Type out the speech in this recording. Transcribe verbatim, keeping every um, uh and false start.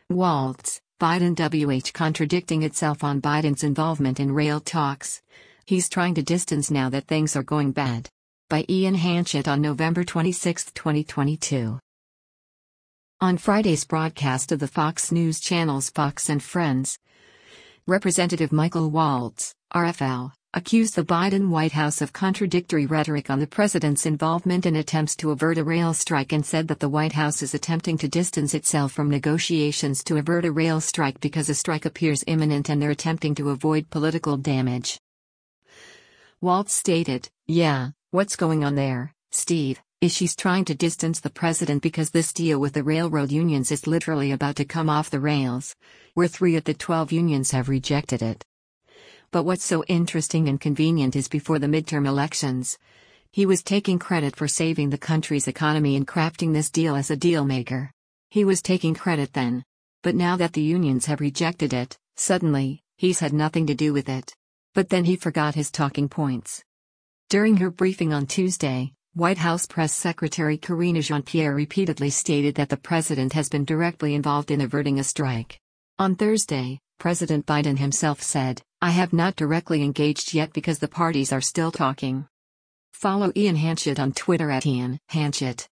Waltz, Biden W H contradicting itself on Biden's involvement in rail talks. He's trying to distance now that things are going bad. By Ian Hanchett on November twenty-sixth, twenty twenty-two. On Friday's broadcast of the Fox News channel's Fox and Friends, Representative Michael Waltz, R F L, accused the Biden White House of contradictory rhetoric on the president's involvement in attempts to avert a rail strike and said that the White House is attempting to distance itself from negotiations to avert a rail strike because a strike appears imminent and they're attempting to avoid political damage. Waltz stated, "Yeah, what's going on there, Steve, is she's trying to distance the president because this deal with the railroad unions is literally about to come off the rails, where three of the twelve unions have rejected it. But what's so interesting and convenient is before the midterm elections, he was taking credit for saving the country's economy and crafting this deal as a deal maker. He was taking credit then. But now that the unions have rejected it, suddenly, he's had nothing to do with it. But then he forgot his talking points." During her briefing on Tuesday, White House Press Secretary Karine Jean-Pierre repeatedly stated that the president has been directly involved in averting a strike. On Thursday, President Biden himself said, "I have not directly engaged yet because the parties are still talking." Follow Ian Hanchett on Twitter at Ian Hanchett.